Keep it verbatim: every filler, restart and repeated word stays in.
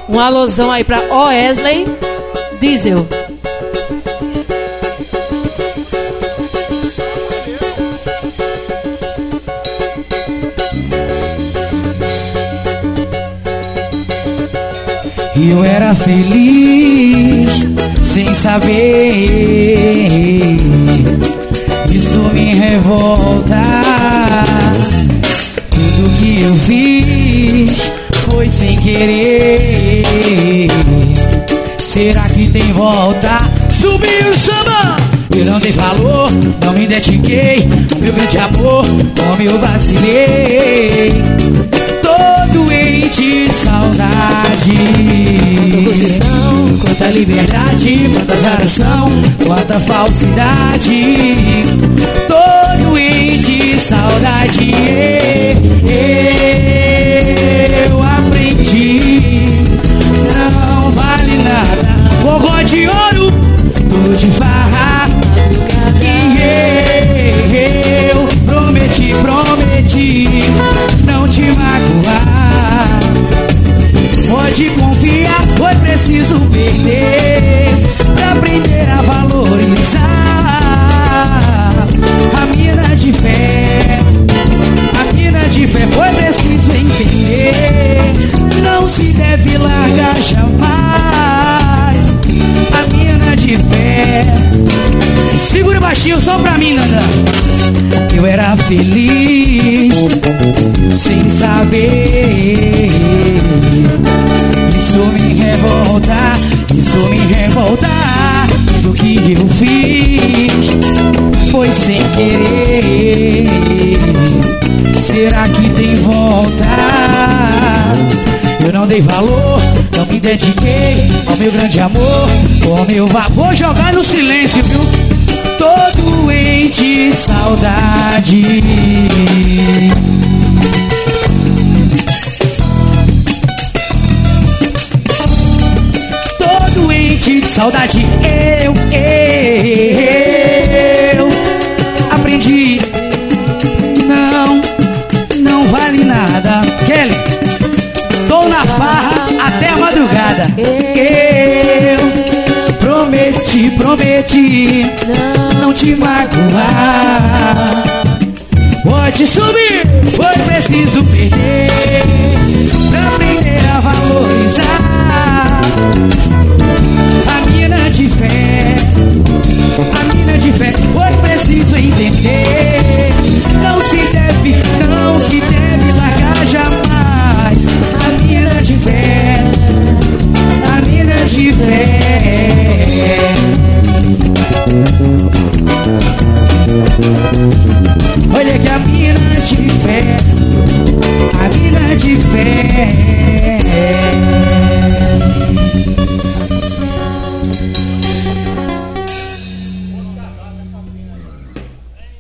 Um alusão aí pra Wesley Diesel. Eu era feliz sem saber, isso me revolta. Tudo que eu fiz foi sem querer. Será que tem volta? Subiu o samba! Eu não dei valor, não me dediquei. Meu grande amor, como eu vacilei. Tô doente de saudade. Quanta posição, quanta liberdade, quanta azaração, quanta falsidade. Tô doente de saudade. Eu aprendi, não vale nada. Gogó de ouro, tô de farra. E eu prometi, prometi não te magoar. Pode confiar, foi preciso perder pra aprender a valorizar. A mina de fé, a mina de fé, foi preciso entender. Não se deve largar jamais. A mina de fé. Segura baixinho só pra mim, Nanda. Eu era feliz sem saber. Isso me revolta, isso me revolta. Tudo que eu fiz foi sem querer. Será que tem volta? Eu não dei valor, não me dediquei ao meu grande amor. Como eu vá, vou jogar no silêncio, viu? Tô doente de saudade. Tô doente de saudade. Eu, eu aprendi. Não, não vale nada. Kelly, tô na farra até a madrugada. Eu prometi, prometi não te magoar. Pode subir, foi preciso perder pra aprender a valorizar. A mina de fé, a mina de fé, foi preciso entender. Não se deve, não se deve largar jamais. A mina de fé, a mina de fé. Olha que a mina de fé, a mina de fé.